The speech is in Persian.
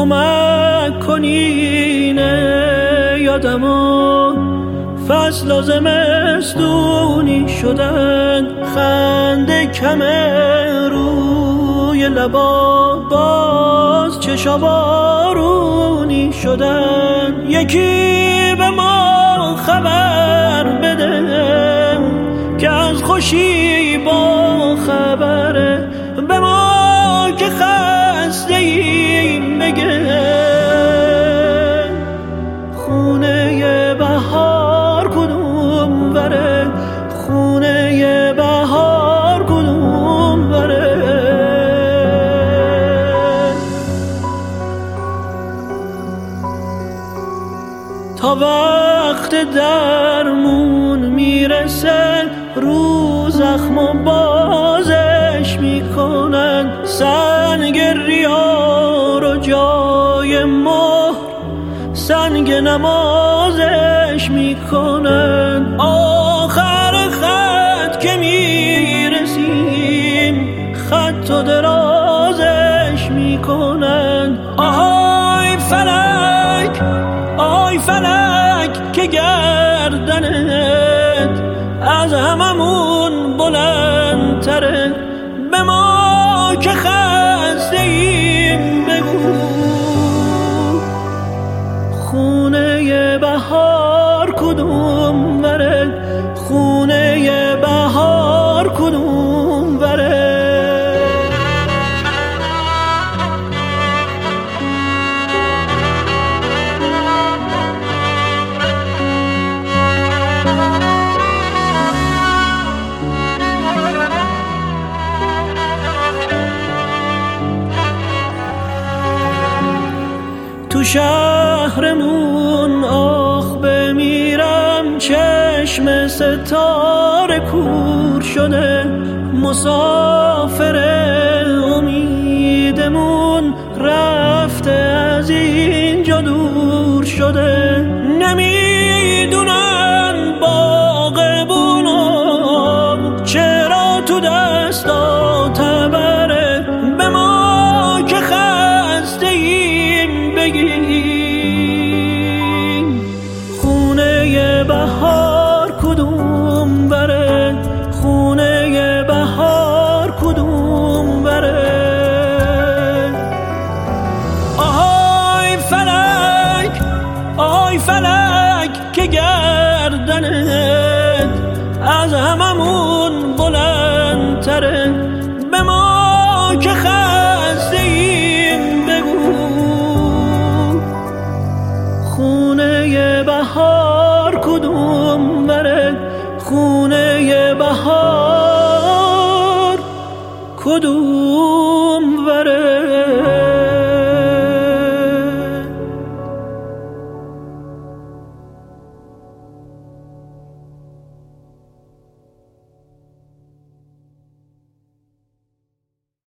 کمک کنینه یادمو فصل و زمستونی شدن، خنده کم روی لبا باز چشا بارونی شدن. یکی به ما خبر بده که از خوشی با خبره، به ما که خسته ایم بگه خونه بهار کدوم بره، خونه بهار کدوم بره. تا وقت درمون میرسه رو زخم و بازش میکنن، سنگ ریا رو جای مهر سنگ نمازش میکنن. آخر خط که میرسیم خط و درازش میکنن. آهای فلک آی فلک که گردنت از هممون بلندتره، به ما که خسته ایم بگو خونه بهار کدوم بره، خونه بهار کدوم بره. تو شهرمون آخ بمیرم، چشم ستاره کور شده، مسافر امیدمون رفته از اینجا دور شده. نمیدونن باغبونا چرا تو دستا تبره، به ما که خسته ایم بگیم خونه بهار کدوم بره، خونه بهار کدوم بره. آهای فلک آی فلک که گردنت از هممون بلندتره، به ما که خسته ایم بگو خونه بهار کدوم بره، خونه بهار کدوم